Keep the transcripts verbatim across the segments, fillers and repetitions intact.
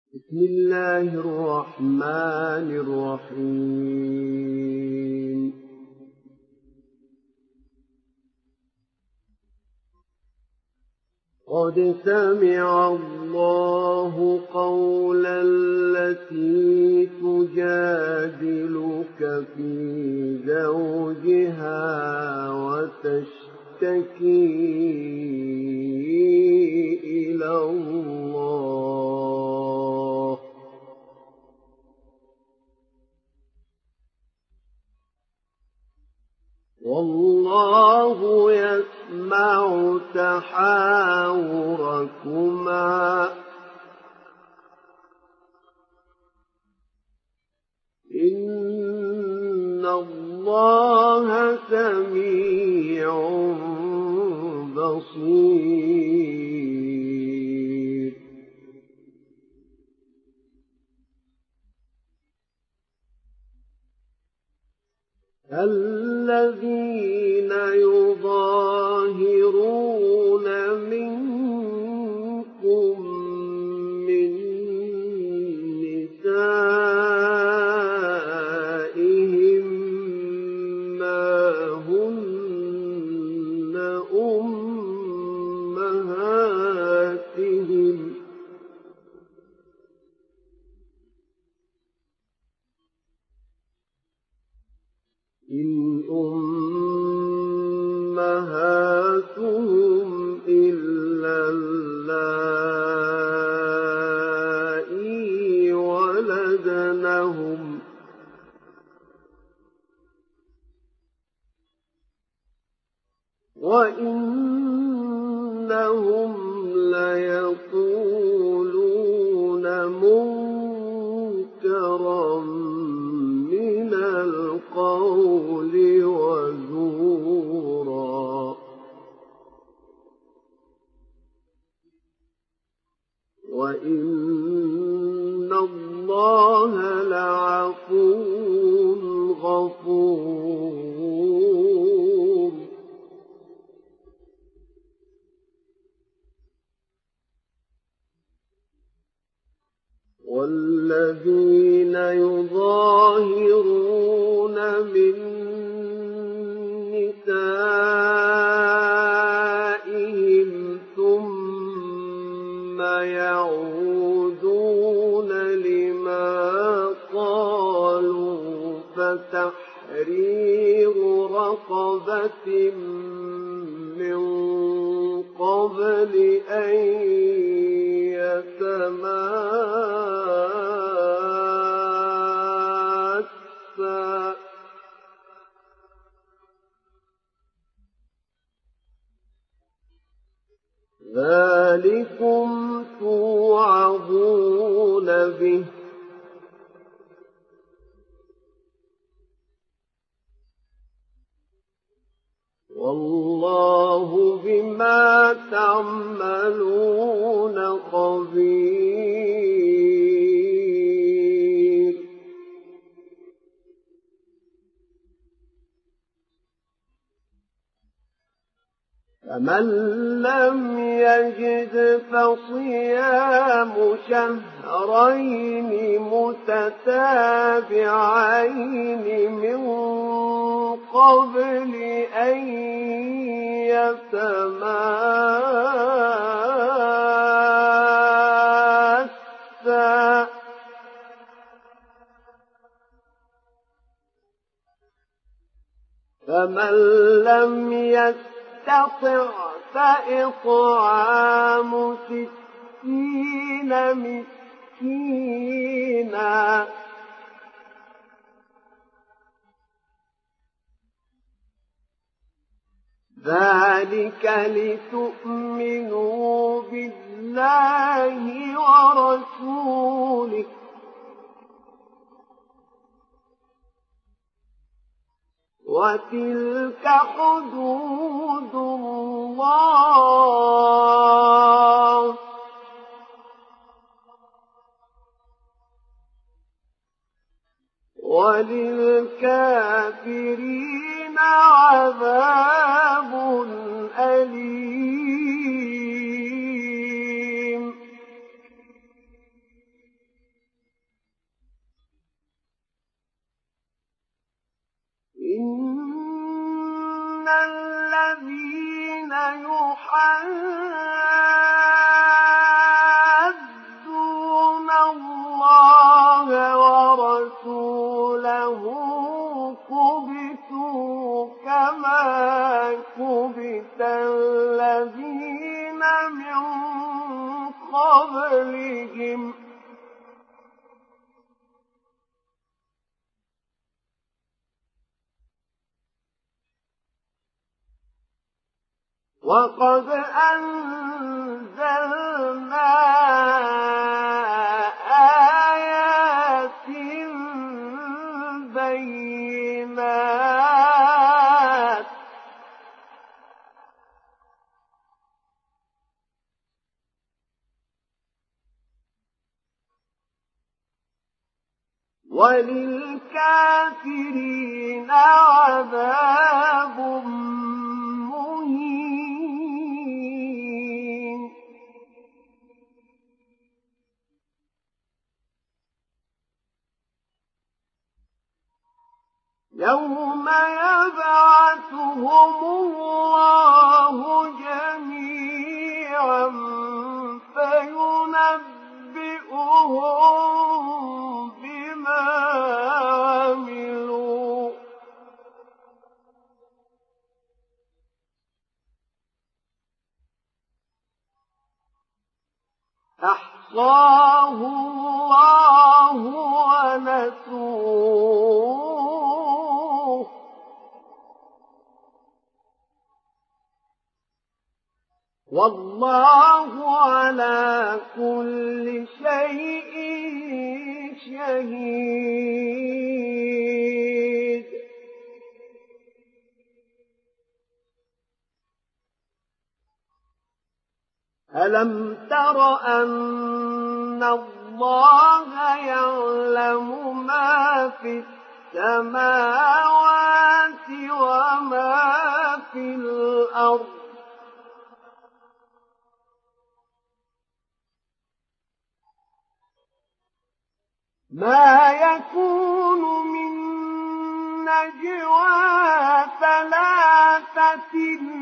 بسم الله الرحمن الرحيم قد سمع الله قول التي تجادلك في زوجها وتشتكي إلى الله والله يسمع تحاوركما إن الله سميع بصير الذين يظاهرون منكم من نسائهم ما هن أمهاتهم إن أمهاتهم إلا اللائي ولدنهم وإنهم ليقولون منكرا من القول وزورا وإن الله لعفو غفور والذين يظاهرون من نسائهم ثم يعودون لما قالوا فتحرير رقبة من قبل أن يتماسا ذلكم توعظون به والله بما تعملون خبير فمن لم يجد فصيام شهرين متتابعين من قبل أن يتماسا فمن لم يستطع فإطعام ستين مسكينا ذلك لتؤمنوا بالله ورسوله وتلك حدود الله وللكافرين عذاب أليم يحادون الله ورسوله كبتوا كما كبت الذين من قبلهم وقد أنزلنا آيات بينات وللكافرين عذاب مهين. يوم يبعثهم الله جميعا فينبئهم بما عملوا أحصاه الله ونسوه والله على كل شيء شهيد. ألم تر أن الله يعلم ما في السماوات وما في الأرض ما يكون من نجوى ثلاثة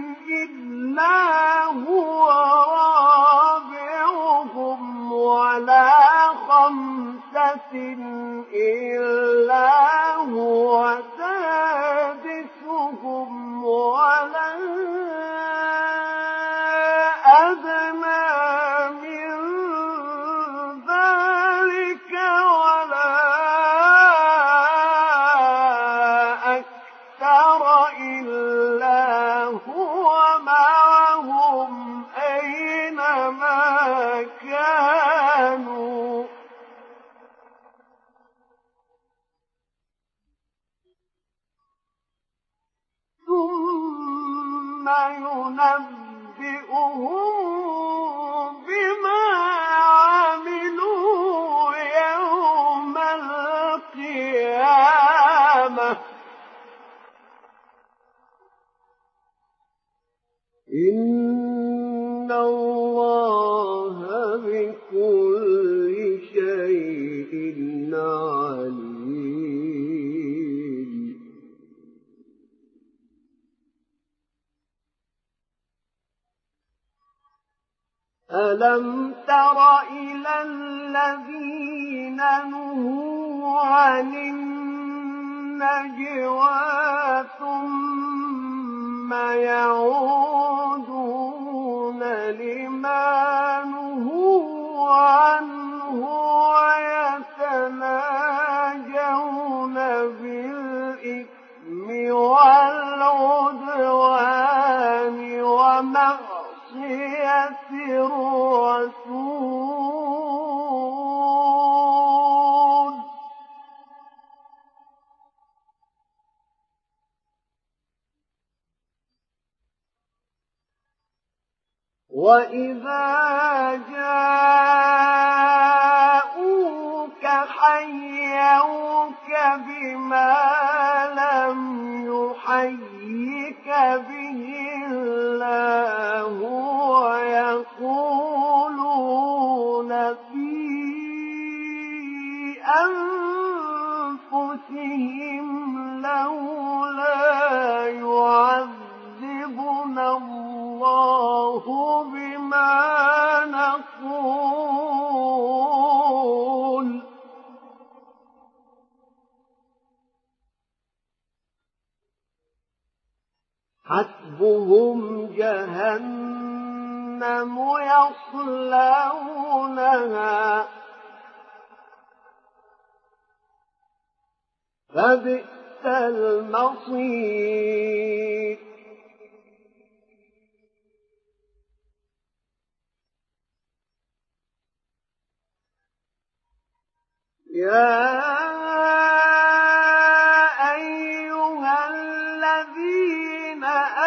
إلا هو رابعهم ولا خمسة إلا هو سادسهم ولا أدنى من ذلك ولا أكثر إلا هو معهم أينما كانوا ثم ينبئهم بما عملوا يوم القيامة إن الله بكل شيء عليم. ألم تر إلى الذين نهوا عن النجوى ثم يعودون لما نهوا عنه ويتناجون بالإثم والعدوان ومعصية الرسول وإذا جاءوك حيوك بما لم يحيك به الله ويقولون في أنفسهم لولا يعذبنا الله حسبهم جهنم يصلونها فبئس المصير يا أيها الذين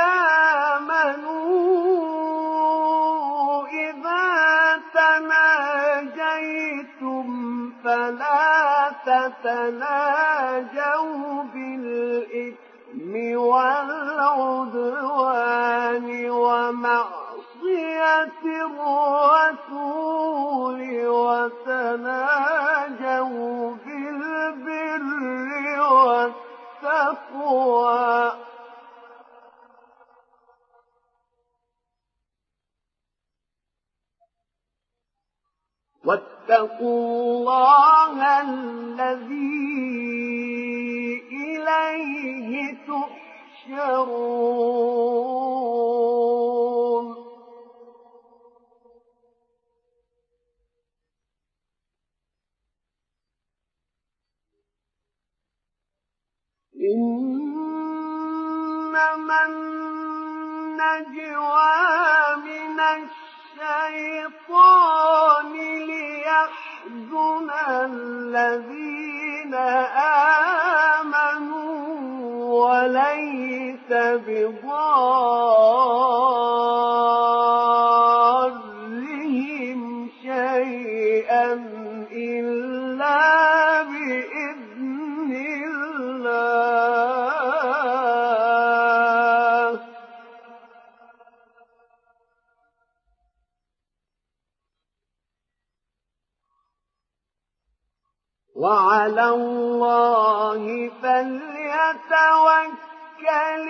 آمنوا إذا تناجيتم فلا تتناجوا بالإثم والعدوان ومعصية الرسول وتناجوا بالبر والتقوى واتقوا الله الذي إليه تحشرون إنما النجوى من الشيطان ليحزن الذين آمنوا وليس بضارهم شيئا إلا بإذن الله وعلى الله فليتوكل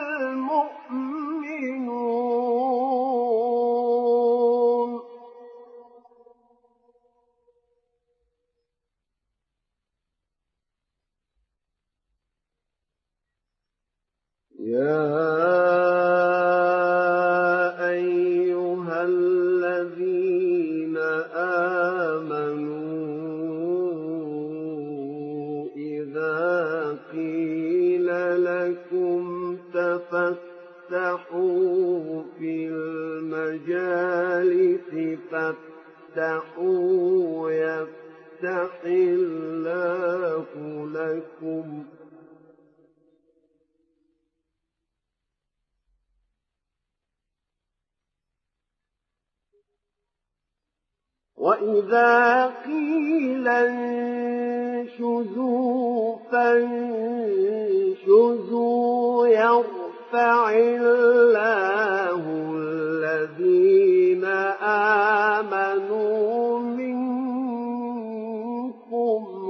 المؤمنون يا أيها الذين آمنوا إذا قيل لكم تفسحوا في المجالس فافسحوا يفسح الله لكم وإذا قيل انشزوا فانشزوا يرفع الله الذين آمنوا منكم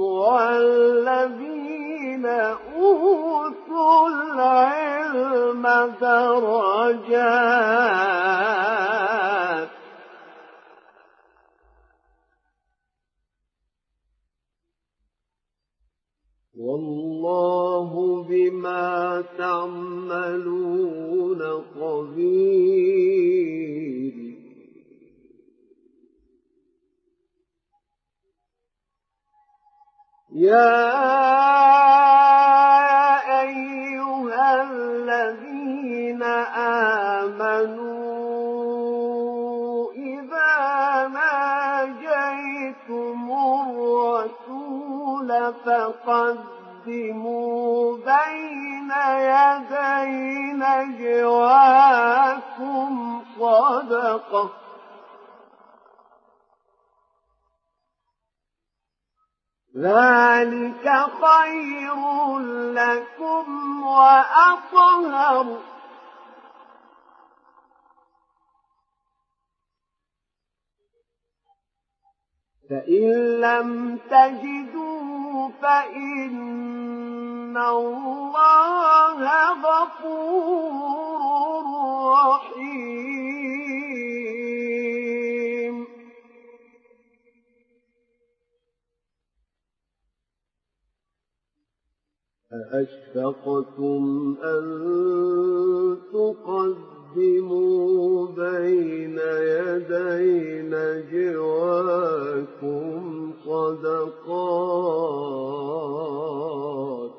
والذين أوتوا العلم درجات والله بما تعملون خبير يا أيها الذين آمنوا إذا ناجيتم الرسول فقدموا بين يدي نجواكم صدقة ذلك خير لكم وأطهر فإن لم تجدوا فإن الله غفور رحيم أأشفقتم أن تقدموا بين يدي نجواكم صدقات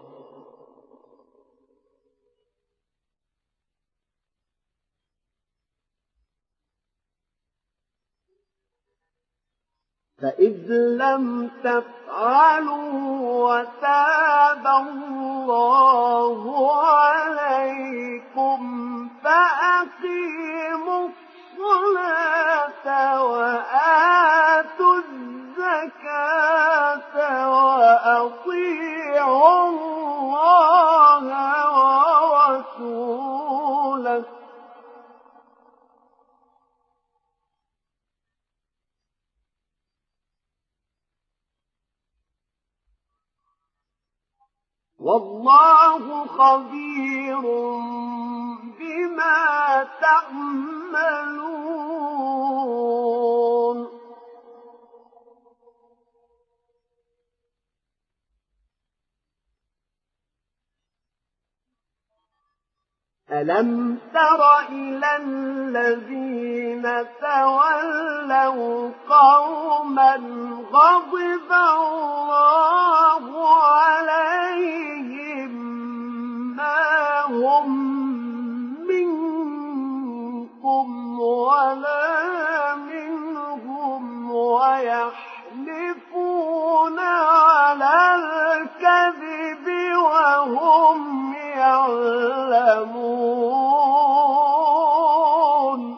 فإذ لم تفعلوا وتاب الله عليكم فأقيموا الصلاة وآتوا الزكاة وأطيعوا الله ورسوله والله خبير بما تعملون ألم تر إلى الذين تولوا قوما غضب الله عليهم ما هم منكم ولا منهم ويحلفون على الكذب وهم يعلمون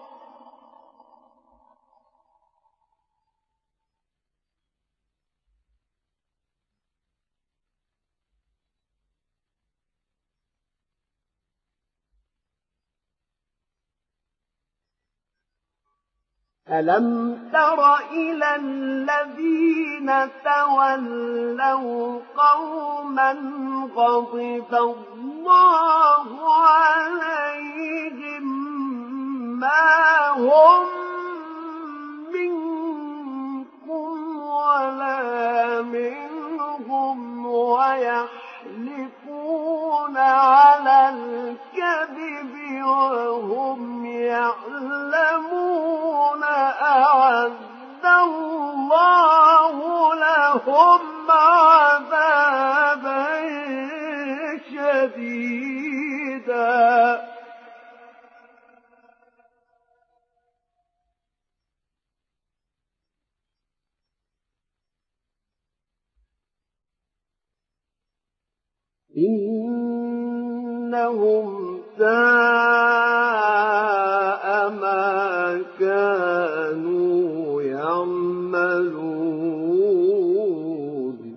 ألم تر إلى الذين تولوا قوما غضب الله عليهم ما هم منكم ولا منهم ويحلفون على الكذب وهم يعلمون أعد الله لهم عذابا شديدا إنهم ساء ما كانوا يعملون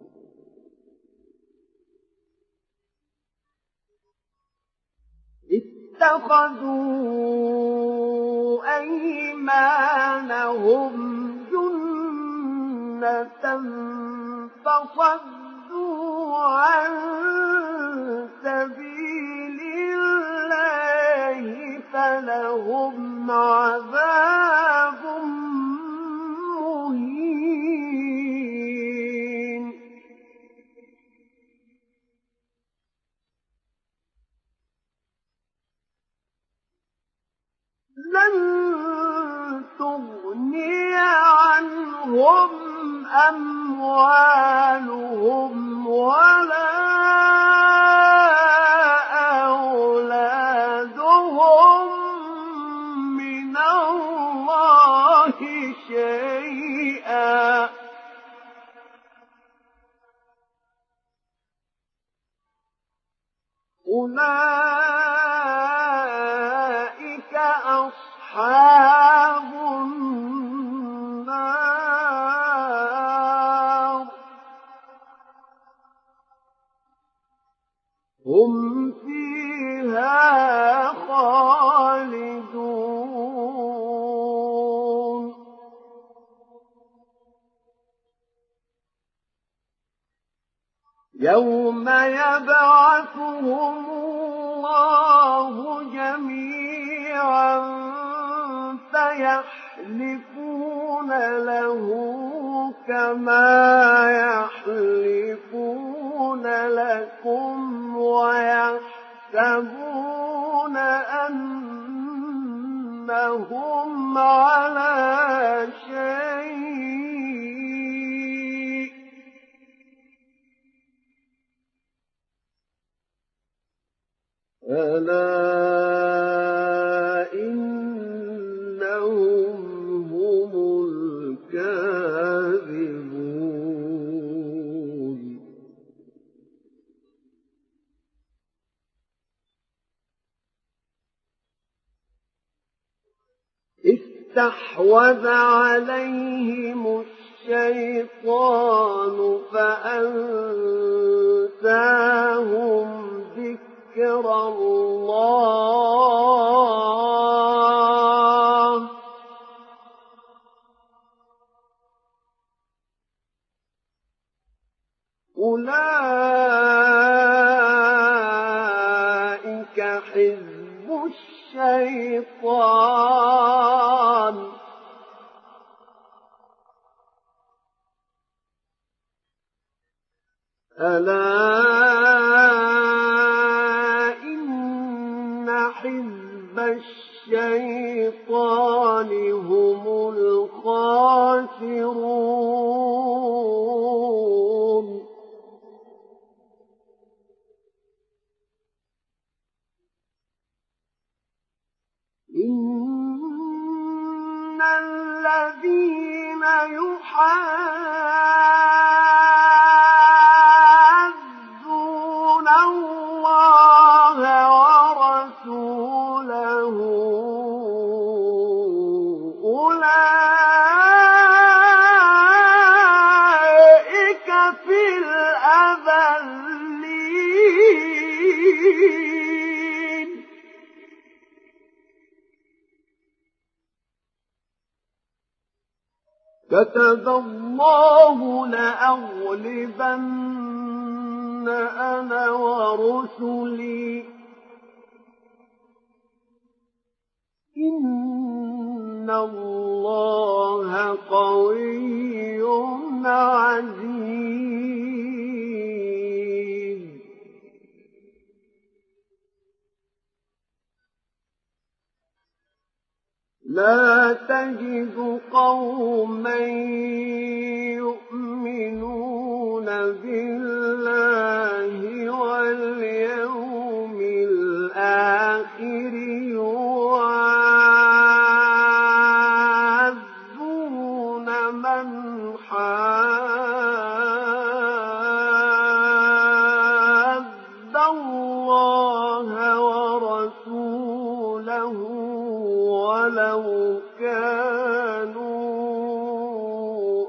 اتخذوا أيمانهم جنة فصدوا عن سبيل الله فلهم عذاب مهين لن تغني عنهم أموالهم ولا أولادهم من الله شيئا أولئك أصحاب النار هم فيها خالدون يوم يبعثهم الله جميعا فيحلفون له كما يحلفون لك لكم ويحسبون أنهم على شيء ألا إنهم هم الكاذبون. استحوذ عليهم الشيطان فأنساهم ذكر الله أولئك حزب الشيطان ألا إن حزب الشيطان هم الخاسرون. إن الذين يحادون الله ورسوله أولئك في الأذلين. كتب الله لأغلبن أنا ورسلي إن الله قوي عزيز. لا تجد قوما يؤمنون بالله واليوم الآخر يوادون من حاد الله ورسوله ولو كانوا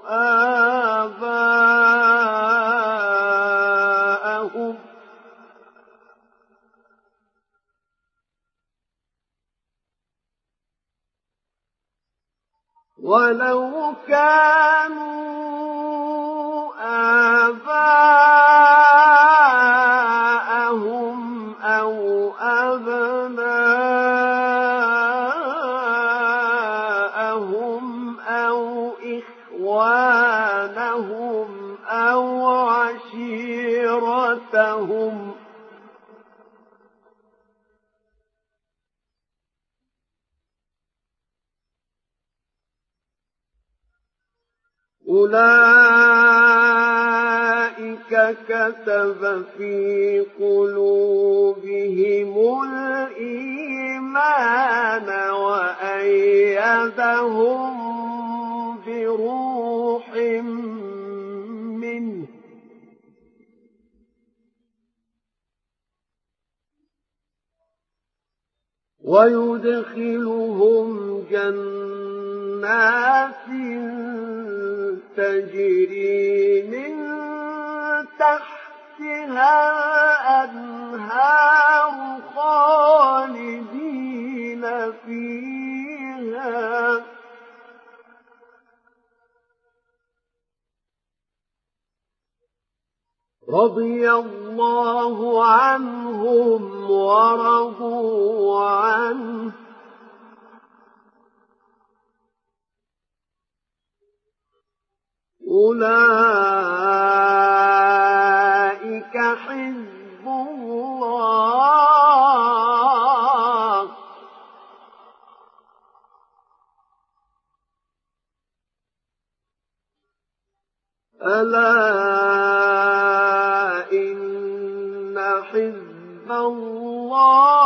آباءهم ولو كانوا آباءهم أو أبناءهم أو إخوانهم أو عشيرتهم أولئك كتب في قلوبهم الإيمان وأيدهم بروح منه ويدخلهم جنات تجري من تحتها الأنهار خالدين فيها رضي الله عنهم ورضوا عنه أولئك حزب ألا إن حزب الله